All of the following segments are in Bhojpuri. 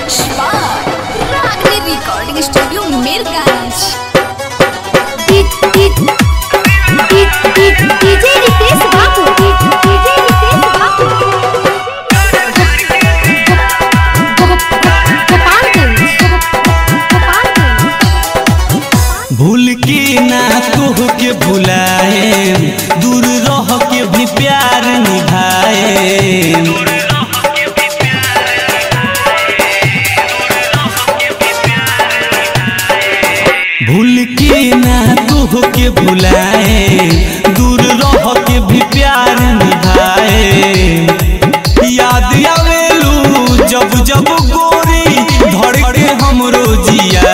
Recording studio Mirganj. DJ Ritesh Babu, DJ Ritesh बाबू, गोपालगंज। भूल के ना तोह के भुलाए, दूर रह के भी प्यार निभाए। भूल के ना तोह के भुलाए, दूर रह के भी प्यार निभाए। याद आवेलू जब जब गोरी धड़के हमरो जिया।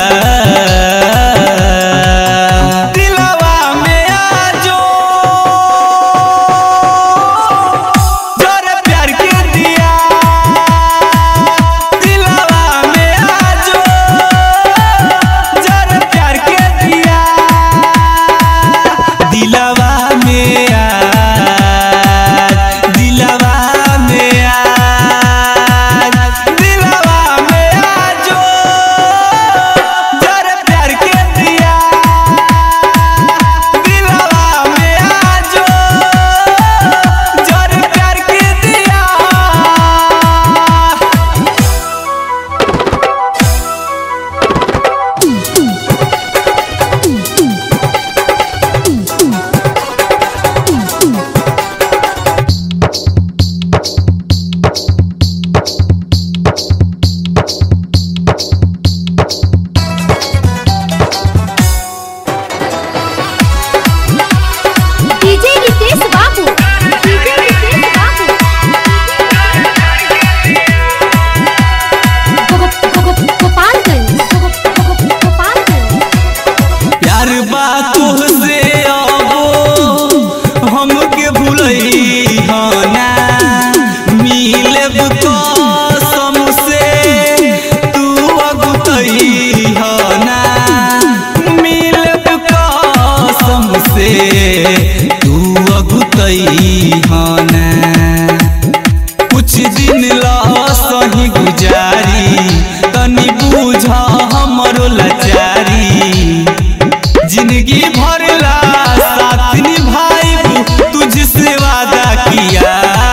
कुछ दिन ला सही गुजारी, तनी बूझा हमरो लाचारी। जिंदगी भर ला साथ निभाइबू, तुझसे वादा किया।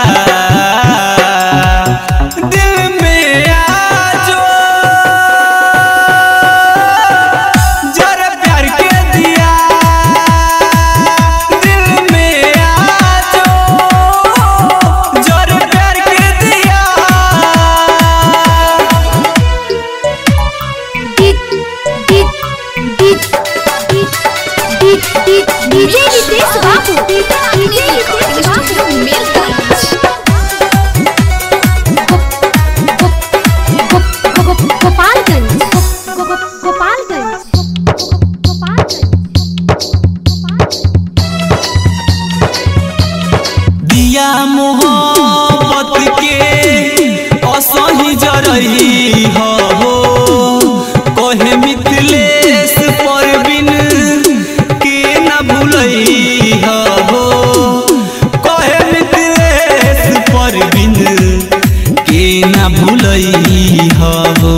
दिल में आजो जरा प्यार के दिया। दिल में आजो जरा प्यार के दिया। DJ Ritesh Babu, recording studio Mirganj. Gopalganj, Gopalganj. दिया मोहब्बत के असही जरही हो, कहे मिथिलेश परवीन के न भूलई हो। कहे मिथिलेश परवीन के न भूलई हो।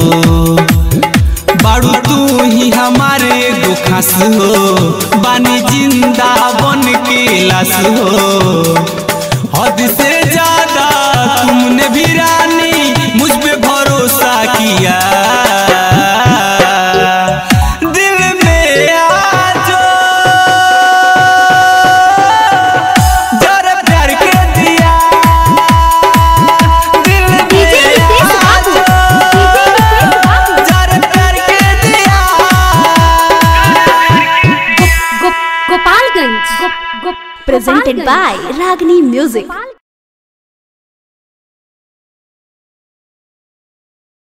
बारू तू ही हमारे एगो खास हो, बानी जिंदा बन के लाश हो। हद से ज्यादा तुमने भी रानी मुझ पे भरोसा किया। दिल में आजो जरा प्यार के दिया। दिल में आजो जरा प्यार के दिया। Gopalganj, presented by Ragini Music।